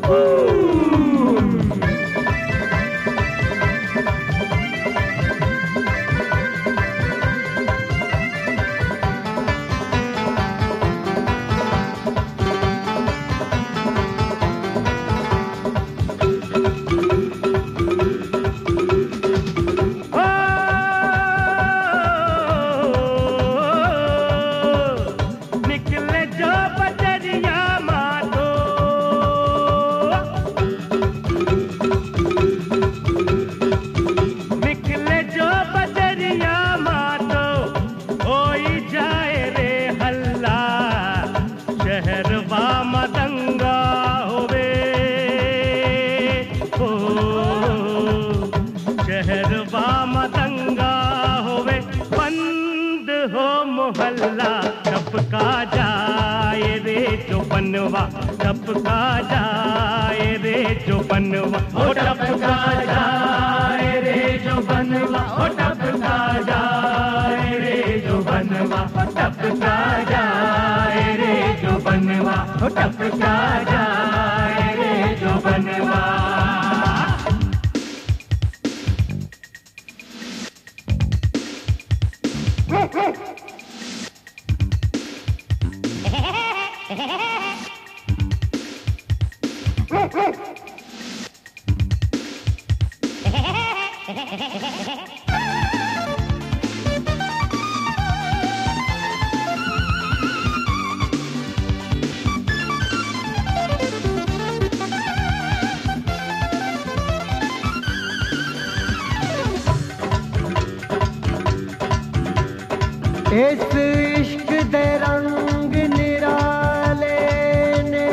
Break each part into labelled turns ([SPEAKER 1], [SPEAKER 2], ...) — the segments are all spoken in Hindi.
[SPEAKER 1] टपका जाए रे जो बनवा, टपका जाए रे जो बनवा, ओ टपका जाए रे जो बनवा, ओ टपका जाए रे जो बनवा, टपका जाए रे जो बनवा, ओ टपका जाए रे जो बनवा।
[SPEAKER 2] इस इश्क दे रंग निराले ने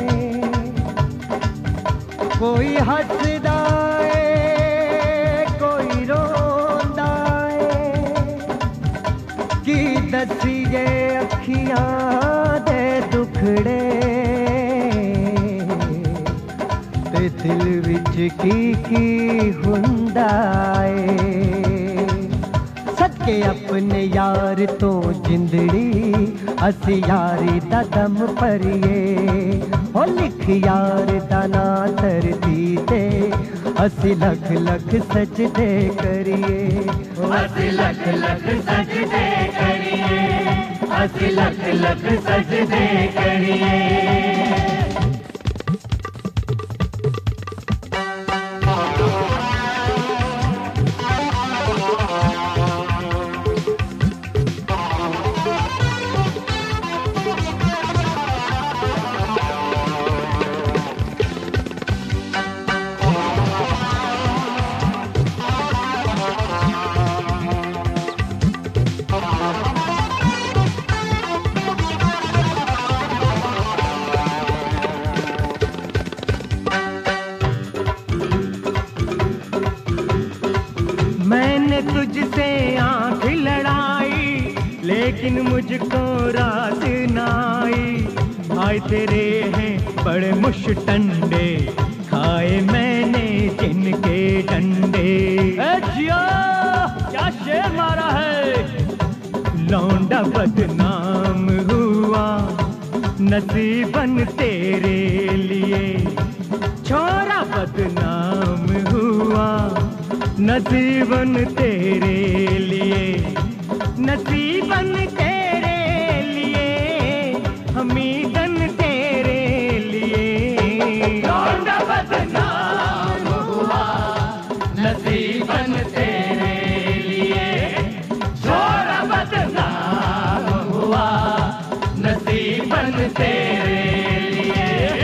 [SPEAKER 2] कोई हसदा है कोई रोंदा है, की दसिए अखियां दे दुखड़े ते दिल विच की हुंदा है। सदके अपने यार तो जिंदड़ी असी यारी दा दम भरिए, ओ लिख यार दा ना धरती ते असी लख लख सजदे करिए,
[SPEAKER 1] असी लख लख सजदे करिए, असी लख लख सजदे करिए। मैंने तुझसे आंख लड़ाई लेकिन मुझको रात न आई, आए तेरे हैं बड़े मुश्तंडे खाए मैंने जिनके डंडे। जिया क्या शेर मारा है, लौंडा बदनाम हुआ नसीबन तेरे लिए, छोरा बदनाम हुआ नसीबन तेरे लिए, नसीबन तेरे लिए, हमीदन तेरे लिए। लौंडा बदनाम हुआ नसीबन तेरे लिए, छोरा बदनाम हुआ नसीबन तेरे लिए।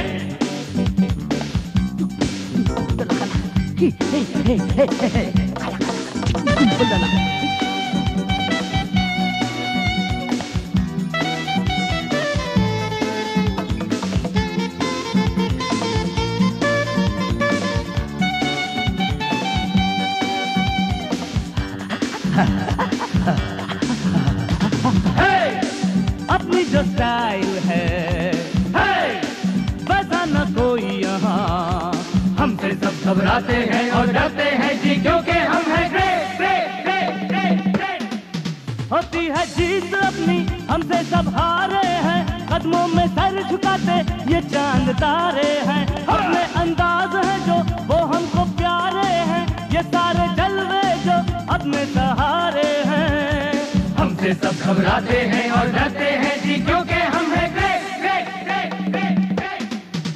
[SPEAKER 1] अपनी जो स्टाइल है वैसा न कोई यहाँ, हमसे सब घबराते हैं और डरते हैं जी क्योंकि हम हैं great great great great great. होती है जीत अपनी हमसे सब हारे हैं, कदमों में सर झुकाते ये चांद तारे हैं, अपने अंदाज हैं जो वो हमको प्यारे हैं, ये सारे जलवे जो अपने सहारे हैं। हमसे सब घबराते हैं और डरते हैं जी, क्योंकि हम हैं great great great great great.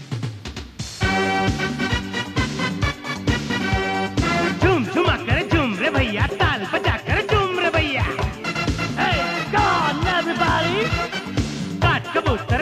[SPEAKER 1] झूम झुमा कर झूम रे भैया, ताल बजा कर झूम रे भैया। Hey, come on everybody, काट कबूतर